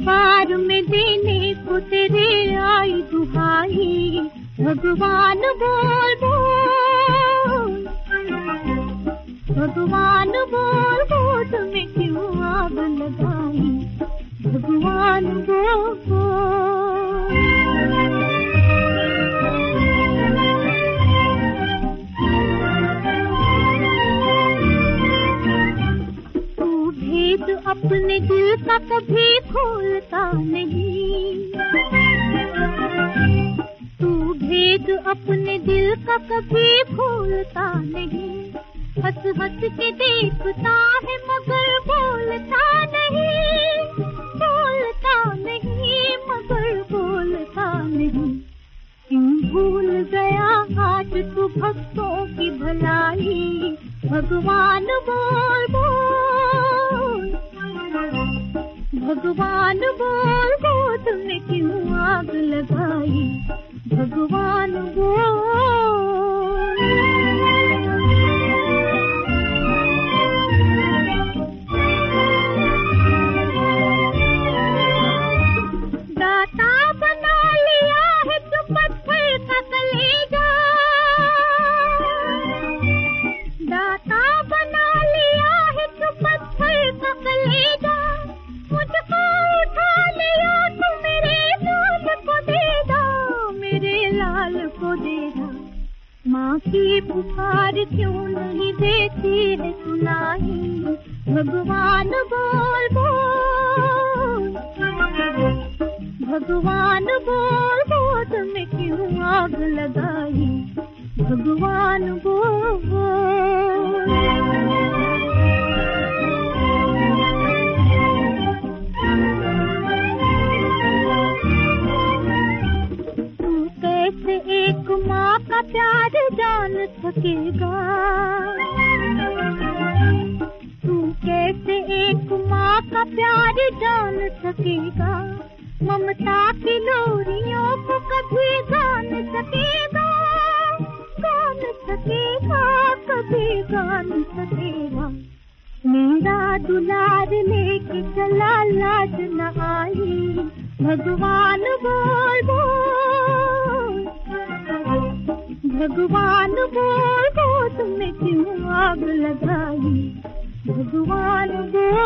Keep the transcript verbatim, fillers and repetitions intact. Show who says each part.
Speaker 1: दरबार में देने को तेरे आई दुहाई, भगवान बोल बोल, भगवान बोल बोल तुम्हें क्यों आग लगाई, भगवान बोल बोल। तू भेद अपने दिल का कभी खोलता नहीं, तू भेद अपने दिल का कभी खोलता नहीं, हंस हंस के देखता है मगर बोलता नहीं, बोलता नहीं मगर बोलता नहीं। क्यों भूल गया आज तू भक्तों की भलाई, भगवान बोल बोल, भगवान बोल बोल तुमने क्यों आग लगाई, भगवान बोल। दाता बना लिया है तो पत्थर का कलेजा, दाता बना लिया है तो पत्थर का कलेजा, मुझको उठा लिया तो मेरे लाल को दे दो, मेरे लाल को दे दो। माँ की पुकार क्यों नहीं देती है सुनाई, भगवान बोल बोल, भगवान बोल बोल तुम्हें क्यों आग लगाई, भगवान बोल बोल। तू कैसे एक माँ का प्यार जान सकेगा, तू कैसे एक माँ का प्यार जान सकेगा, ममता की लोरियों को कभी गान सकेगा, गान सकेगा कभी गान सकेगा। मेरा दुलार लेके चला लाज न आई, भगवान बोल बोल, भगवान बोल बोल तुमने क्यों आग लगाई, भगवान बोल।